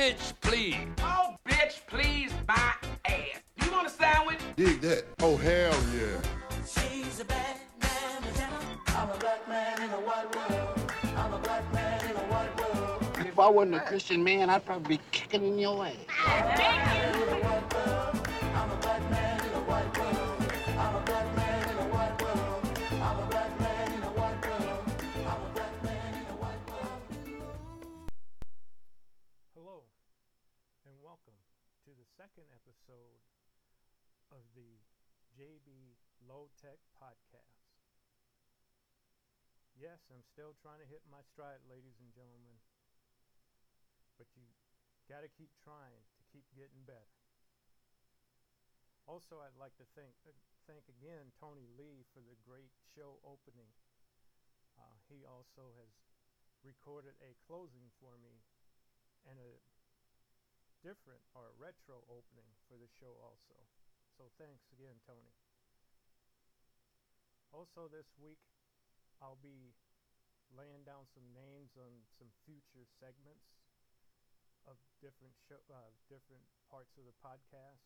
bitch, please. Oh, bitch, please, my ass. You want a sandwich? Dig that. Oh, hell yeah. She's a bad man, I'm a black man in a white world. I'm a black man in a white world. If I wasn't a Christian man, I'd probably be kicking in your ass. I'm a black man in a white world. I'm a black man in a white world. I'm a black man in a white world. I'm a black man in a white world. I'm a black man in a white world. Hello, and welcome to the second episode of the JB Low Tech Podcast. Yes, I'm still trying to hit my stride, ladies and gentlemen, but you got to keep trying to keep getting better. Also, I'd like to thank again Tony Lee for the great show opening. He also has recorded a closing for me and a different or retro opening for the show also. So thanks again, Tony. Also this week, I'll be laying down some names on some future segments of different different parts of the podcast.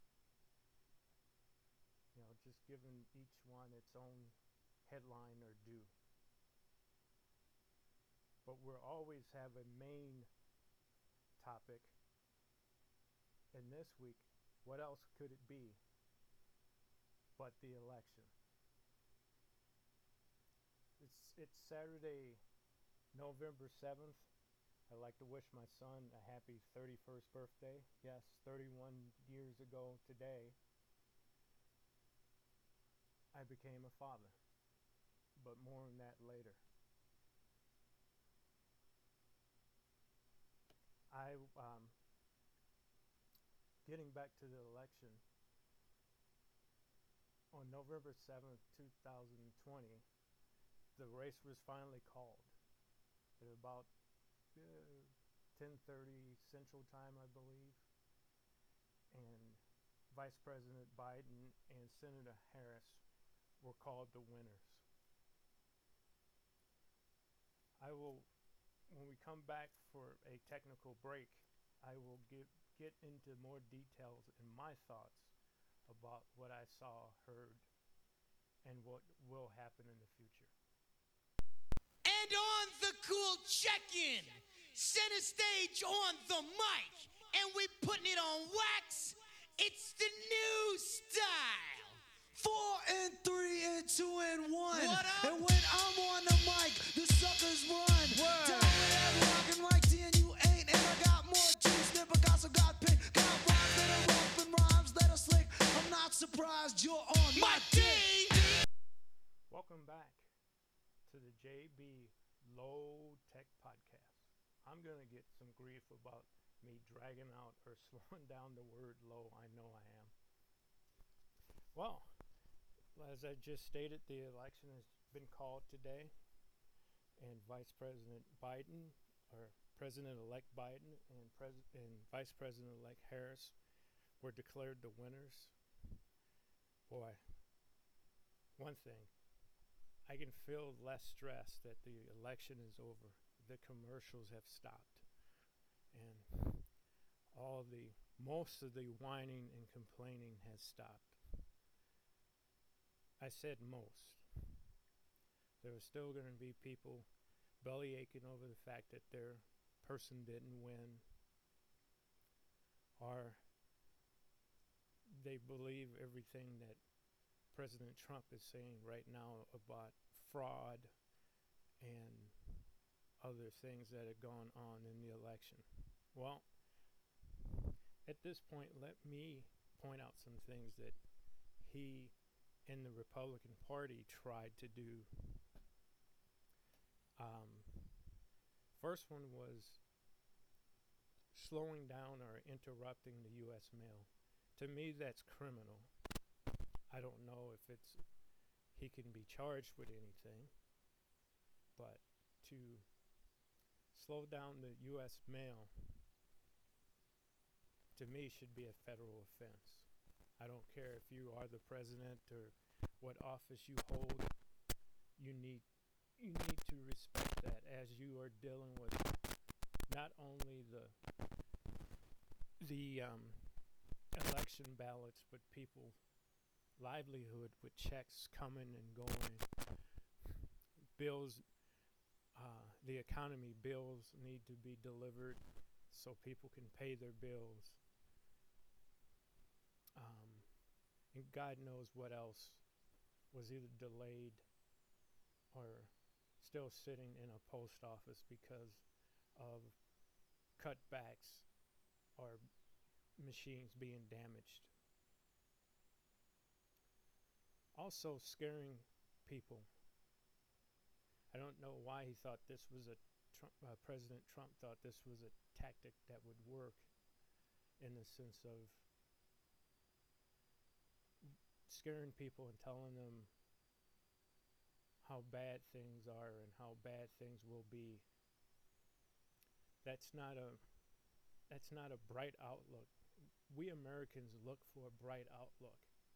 You know, just giving each one its own headline or due. But we'll always have a main topic. And this week, what else could it be but the election? It's Saturday, November 7th. I'd like to wish my son a happy 31st birthday. Yes, 31 years ago today, I became a father. But more on that later. Getting back to the election, on November 7th, 2020, the race was finally called at about 10:30 Central Time, I believe, and Vice President Biden and Senator Harris were called the winners. When we come back for a technical break, I will get into more details and my thoughts about what I saw, heard, and what will happen in the future. And on the cool check-in, center stage on the mic, and we putting it on wax. It's the new style. 4 and 3 and 2 and 1. What up? And when I'm on the mic, the suckers run. Word. Down with that rockin' like 10 you ain't. And I got more juice than Picasso got pink. Got rhymes that are rough and rhymes that are slick. I'm not surprised you're on my dick. Welcome back to the JB Low Tech Podcast. I'm going to get some grief about me dragging out or slowing down the word low. I know I am. Well, as I just stated, the election has been called today, and Vice President Biden, or President-elect Biden, and Vice President-elect Harris were declared the winners. Boy, one thing, I can feel less stress that the election is over. The commercials have stopped, and most of the whining and complaining has stopped. I said most. There are still going to be people belly aching over the fact that their person didn't win, or they believe everything that President Trump is saying right now about fraud and other things that have gone on in the election. Well, at this point, let me point out some things that he and the Republican Party tried to do. First one was slowing down or interrupting the U.S. mail. To me, that's criminal. I don't know if he can be charged with anything, but to slow down the U.S. mail, to me, should be a federal offense. I don't care if you are the president or what office you hold. You need to respect that as you are dealing with not only the the election ballots with people livelihood with checks coming and going, bills, the economy bills need to be delivered so people can pay their bills, and God knows what else was either delayed or still sitting in a post office because of cutbacks or machines being damaged. Also scaring people. I don't know why he thought this was President Trump thought this was a tactic that would work, in the sense of scaring people and telling them how bad things are and how bad things will be. That's not a bright outlook. We Americans look for a bright outlook.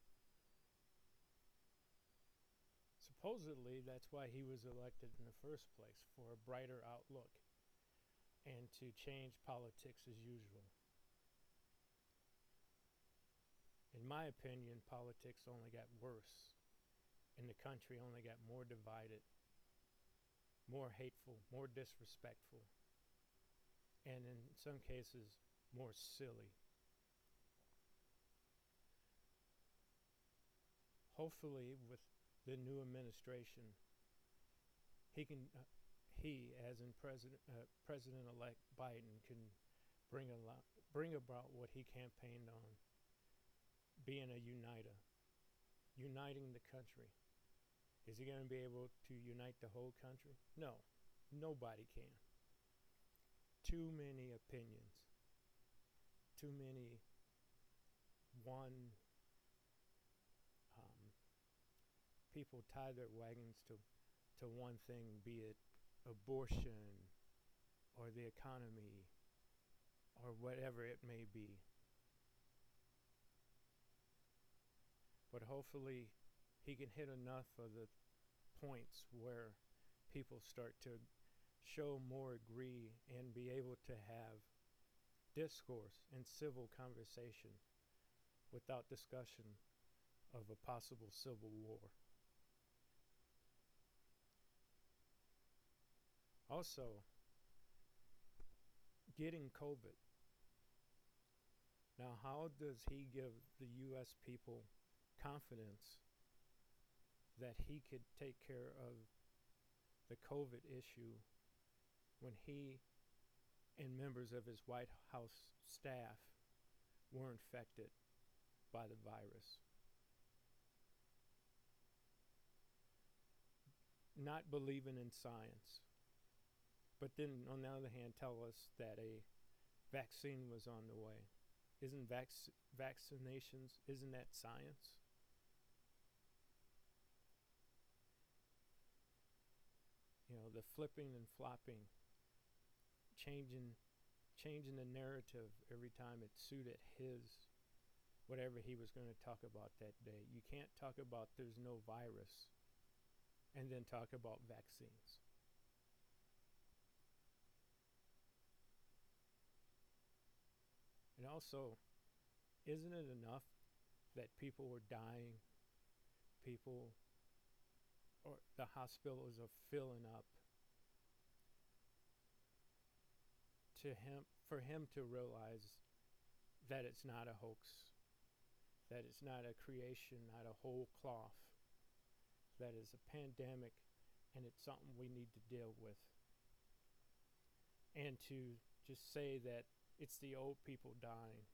Supposedly, that's why he was elected in the first place, for a brighter outlook and to change politics as usual. In my opinion, politics only got worse, and the country only got more divided, more hateful, more disrespectful, and in some cases, more silly. Hopefully, with the new administration, he, as in President-elect Biden, can bring about what he campaigned on, being a uniter, uniting the country. Is he going to be able to unite the whole country? No, nobody can. Too many opinions, too many people tie their wagons to one thing, be it abortion or the economy or whatever it may be. But hopefully he can hit enough of the points where people start to show more agree and be able to have discourse and civil conversation without discussion of a possible civil war. Also, getting COVID. Now, how does he give the U.S. people confidence that he could take care of the COVID issue when he and members of his White House staff were infected by the virus? Not believing in science. But then, on the other hand, tell us that a vaccine was on the way. Isn't vaccinations, isn't that science? You know, the flipping and flopping, changing the narrative every time it suited whatever he was going to talk about that day. You can't talk about there's no virus and then talk about vaccines. And also, isn't it enough that people were dying, or the hospitals are filling up, for him to realize that it's not a hoax, that it's not a creation, not a whole cloth, that is a pandemic and it's something we need to deal with. And to just say that it's the old people dying.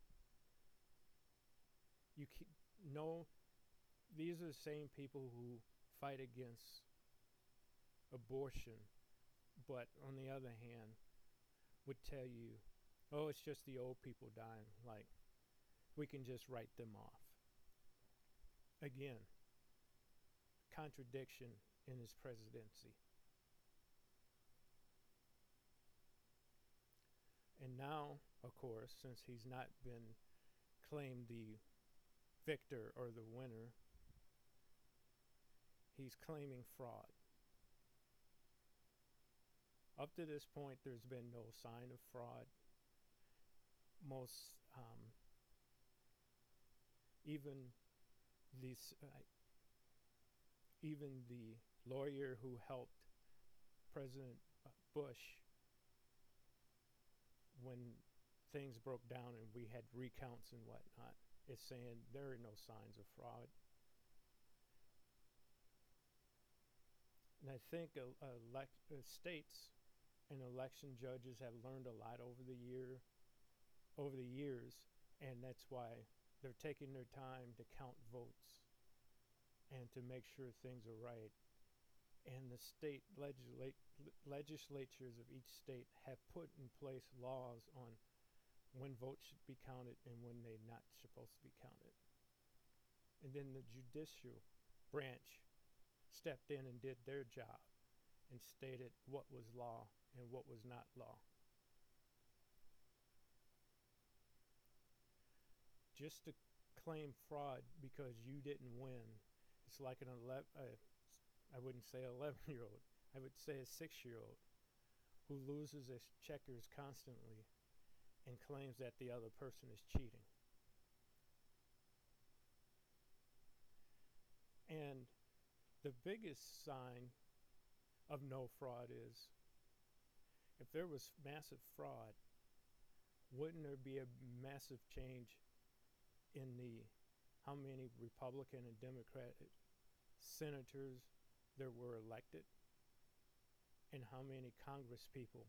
These are the same people who fight against abortion, but on the other hand, would tell you, oh, it's just the old people dying. Like, we can just write them off. Again, contradiction in his presidency. And now, of course, since he's not been claimed the victor or the winner, he's claiming fraud. Up to this point, there's been no sign of fraud. even these, even the lawyer who helped President Bush when things broke down and we had recounts and whatnot, is saying there are no signs of fraud. And I think states and election judges have learned a lot over the years, and that's why they're taking their time to count votes and to make sure things are right. And the state legislatures of each state have put in place laws on when votes should be counted and when they're not supposed to be counted. And then the judicial branch stepped in and did their job and stated what was law and what was not law. Just to claim fraud because you didn't win, it's like I wouldn't say 11-year-old, I would say a 6-year-old who loses his checkers constantly and claims that the other person is cheating. And the biggest sign of no fraud is, if there was massive fraud, wouldn't there be a massive change in how many Republican and Democratic senators there were elected and how many Congress people?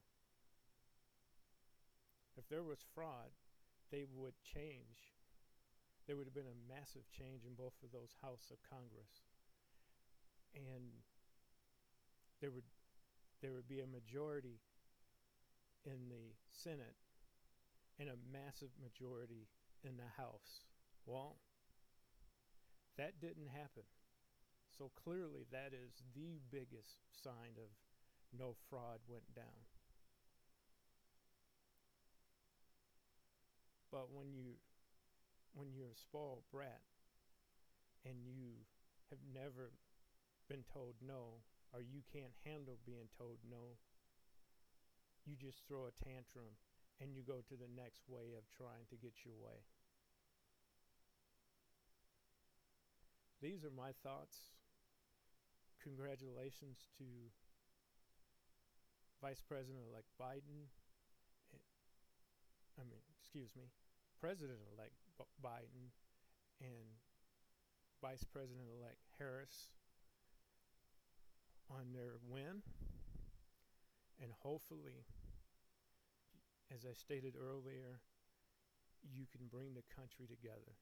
If there was fraud, they would change. There would have been a massive change in both of those House of Congress. And there would be a majority in the Senate and a massive majority in the House. Well, that didn't happen. So clearly that is the biggest sign of no fraud went down. But when you're a spoiled brat and you have never been told no, or you can't handle being told no, you just throw a tantrum and you go to the next way of trying to get your way. These are my thoughts. Congratulations to Vice President-elect Biden. President-elect Biden and Vice President-elect Harris on their win. And hopefully, as I stated earlier, you can bring the country together.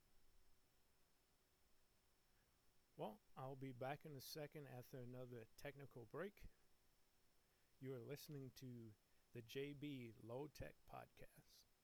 Well, I'll be back in a second after another technical break. You are listening to the JB Low Tech Podcast.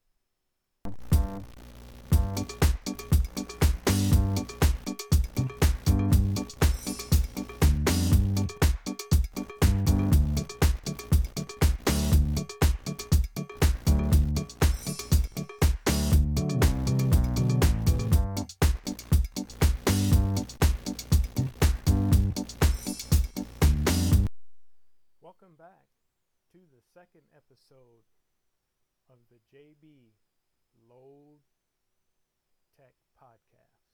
Welcome back to the second episode of the JB Low Tech Podcast.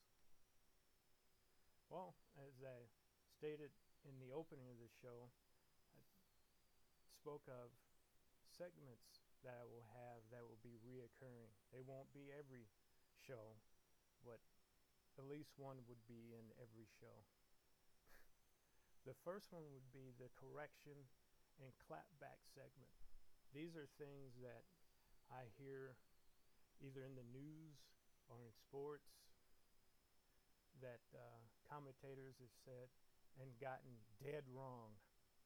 Well, as I stated in the opening of the show, I spoke of segments that I will have that will be reoccurring. They won't be every show, but at least one would be in every show. The first one would be the correction and clapback segment. These are things that I hear either in the news or in sports that commentators have said and gotten dead wrong.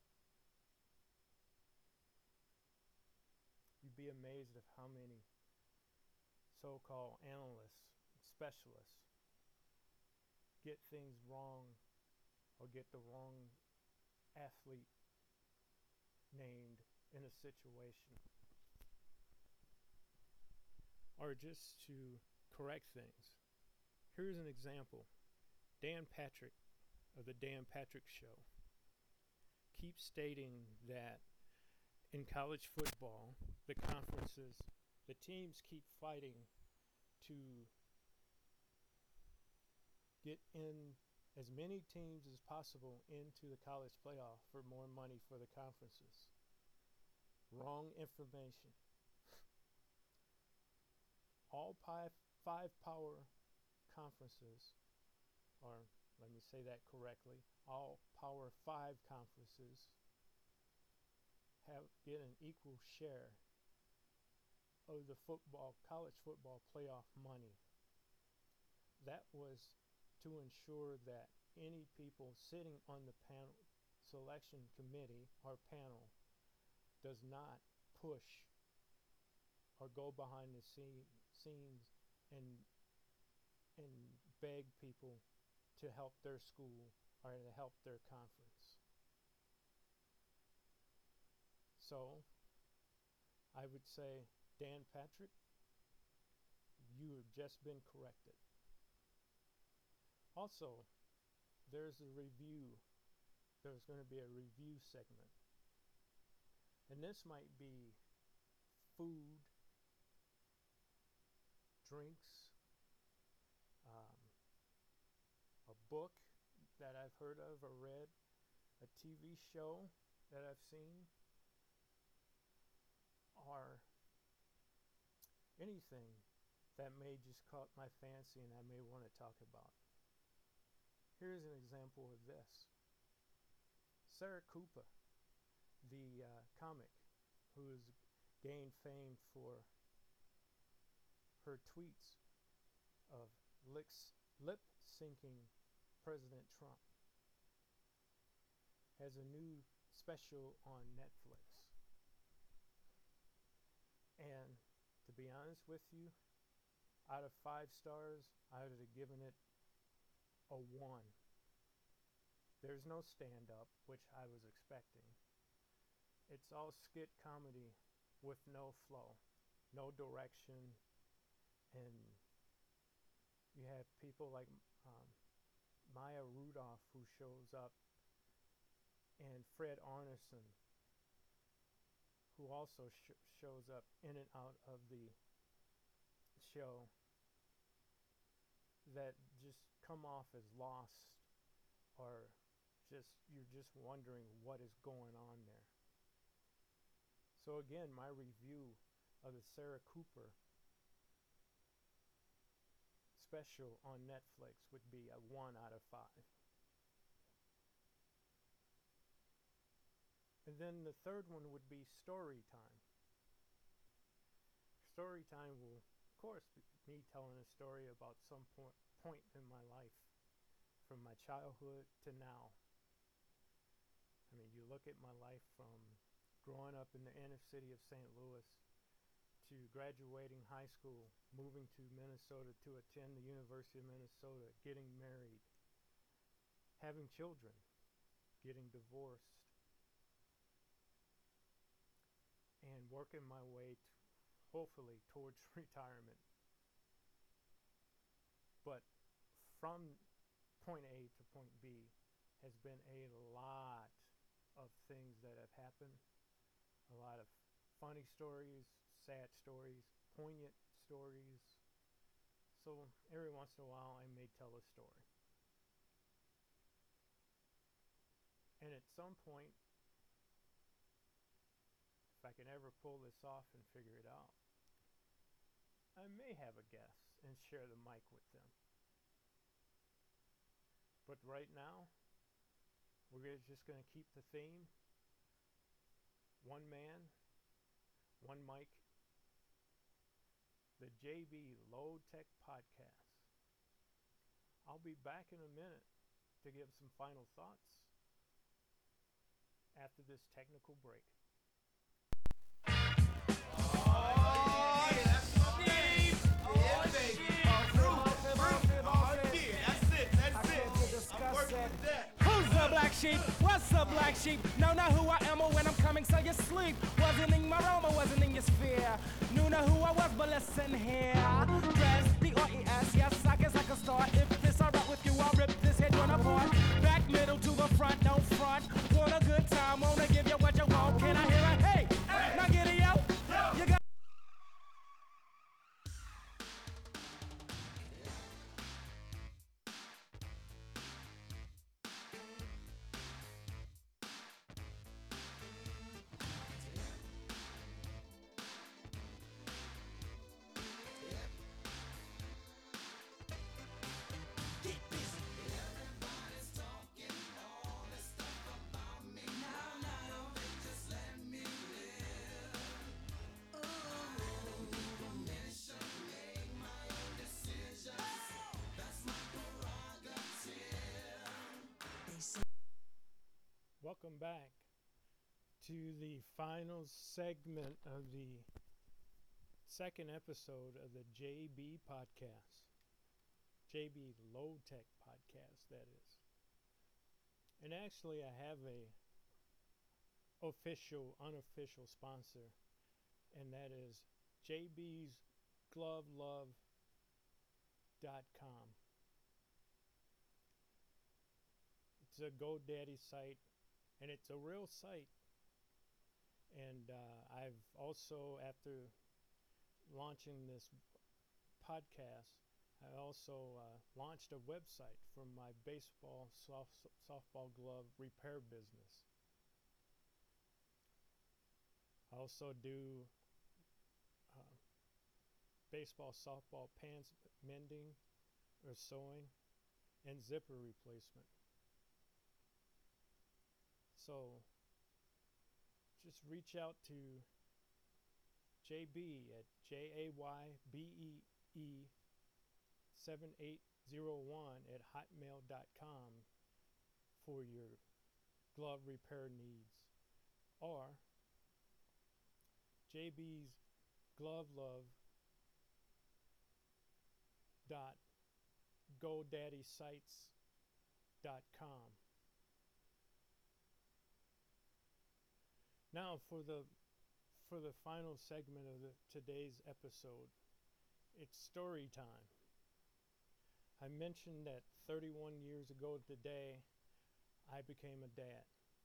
You'd be amazed at how many so-called analysts, specialists, get things wrong or get the wrong athlete named in a situation, or just to correct things. Here's an example. Dan Patrick of the Dan Patrick Show keeps stating that in college football, the conferences, the teams keep fighting to get in as many teams as possible into the college playoff for more money for the conferences. Wrong information. All five power conferences, or let me say that correctly, all Power 5 conferences get an equal share of the college football playoff money. That was to ensure that any people sitting on the selection committee or panel does not push or go behind the scenes and beg people to help their school or to help their conference. So I would say, Dan Patrick, you have just been corrected. Also, there's a review. There's going to be a review segment. And this might be food, drinks, a book that I've heard of or read, a TV show that I've seen, or anything that may just caught my fancy and I may want to talk about. Here's an example of this. Sarah Cooper, the comic who has gained fame for her tweets of lip-syncing President Trump, has a new special on Netflix. And to be honest with you, out of 5 stars, I would have given it a 1. There's no stand-up, which I was expecting. It's all skit comedy with no flow, no direction, and you have people like Maya Rudolph who shows up, and Fred Armisen, who also shows up in and out of the show, that just come off as lost, or you're just wondering what is going on there. So again, my review of the Sarah Cooper special on Netflix would be a 1 out of 5. And then the third one would be story time. Story time will, of course, be me telling a story about some point in my life, from my childhood to now. I mean, you look at my life from growing up in the inner city of St. Louis to graduating high school, moving to Minnesota to attend the University of Minnesota, getting married, having children, getting divorced, and working my way hopefully towards retirement. But from point A to point B has been a lot of things that have happened, a lot of funny stories, sad stories, poignant stories. So every once in a while I may tell a story. And at some point, if I can ever pull this off and figure it out, I may have a guest and share the mic with them. But right now, we're just going to keep the theme. One man, one mic. The JB Low Tech Podcast. I'll be back in a minute to give some final thoughts after this technical break. Who's the black sheep? What's the black sheep? Know not who I am or when I'm coming, so you sleep. Wasn't in my realm, I wasn't in your sphere. Knew not who I was, but listen here. Dress, D-R-E-S, yes, I guess I can start. If this alright with you, I'll rip this head one apart. Back, middle to the front, no front. Want a good time, wanna give you what you want. Can I hear a hey? Now get it, yo. You got welcome back to the final segment of the second episode of the JB podcast. JB Low Tech podcast, that is. And actually, I have a unofficial sponsor, and that is jbsglovelove.com. It's a GoDaddy site, and it's a real site. And I've also, after launching this podcast, I also launched a website for my baseball softball glove repair business. I also do baseball softball pants mending or sewing and zipper replacement. So just reach out to JB at JAYBEE7801 at hotmail.com for your glove repair needs, or JB's Glove Love GoDaddySites.com. Now for the final segment of today's episode, it's story time. I mentioned that 31 years ago today, I became a dad.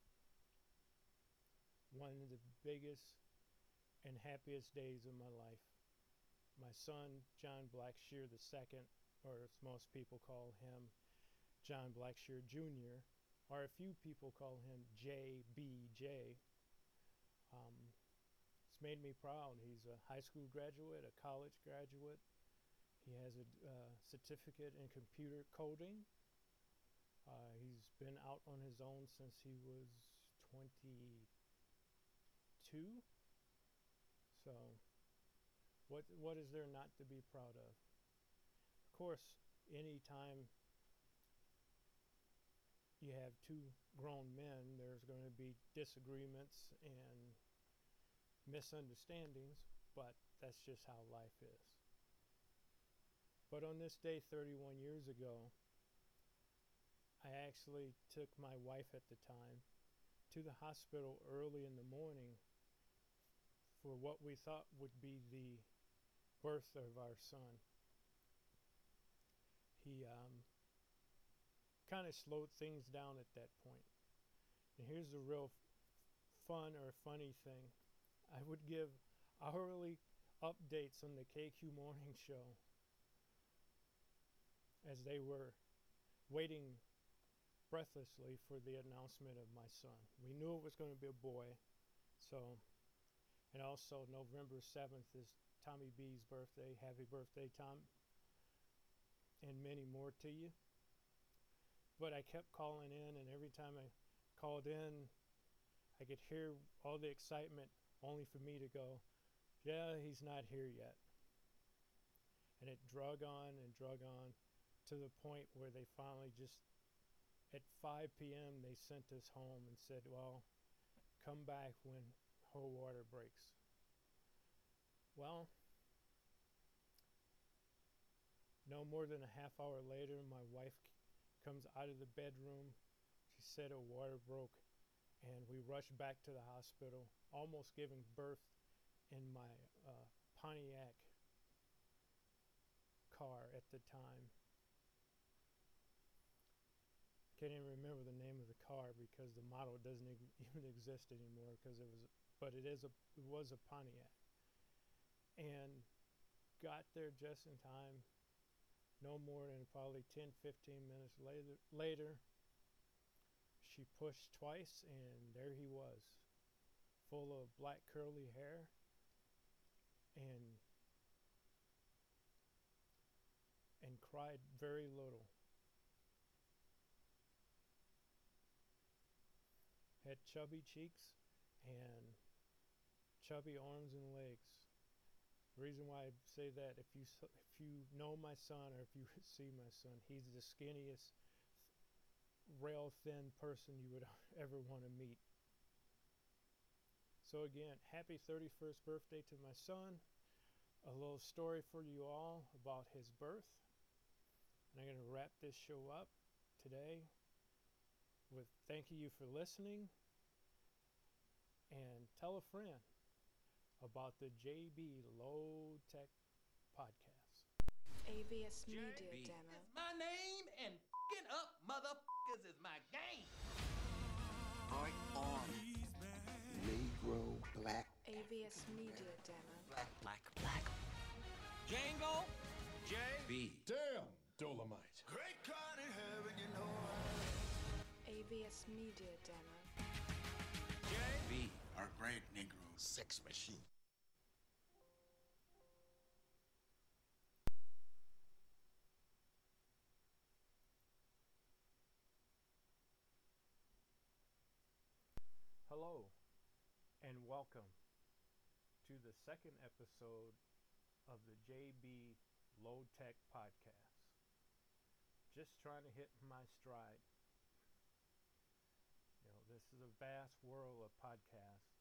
One of the biggest and happiest days of my life. My son, John Blackshear II, or as most people call him, John Blackshear Jr., or a few people call him JBJ. It's made me proud. He's a high school graduate, a college graduate. He has a certificate in computer coding. He's been out on his own since he was 22. So, what is there not to be proud of? Of course, anytime you have two grown men, there's going to be disagreements and misunderstandings, but that's just how life is. But on this day 31 years ago, I actually took my wife at the time to the hospital early in the morning for what we thought would be the birth of our son. He kind of slowed things down at that point. And here's the real fun or funny thing. I would give hourly updates on the KQ Morning Show as they were waiting breathlessly for the announcement of my son. We knew it was going to be a boy, so, and also November 7th is Tommy B's birthday. Happy birthday, Tom, and many more to you. But I kept calling in, and every time I called in, I could hear all the excitement, only for me to go, yeah, he's not here yet. And it drug on to the point where they finally just, at 5 p.m., they sent us home and said, well, come back when her water breaks. Well, no more than a half hour later, my wife comes out of the bedroom. She said her water broke, and we rushed back to the hospital, almost giving birth in my Pontiac car at the time. Can't even remember the name of the car because the model doesn't even exist anymore, because it was a Pontiac. And got there just in time. No more than probably 10-15 minutes later, she pushed twice, and there he was, full of black curly hair and cried very little. Had chubby cheeks and chubby arms and legs. The reason why I say that, if you know my son, or if you see my son, he's the skinniest rail thin person you would ever want to meet. So again, happy 31st birthday to my son. A little story for you all about his birth. And I'm going to wrap this show up today with thanking you for listening, and tell a friend about the JB Low Tech Podcast. ABS Media Demo. My name and f***ing up motherfuckers is my game. Right on. Negro, black, ABS Media Demo. black. Django. J.B. Damn, Dolomite. Great God in heaven, you know ABS Media Demo. J.B. Our great Negro sex machine. Hello, and welcome to the second episode of the JB Low Tech Podcast. Just trying to hit my stride. You know, this is a vast world of podcasts,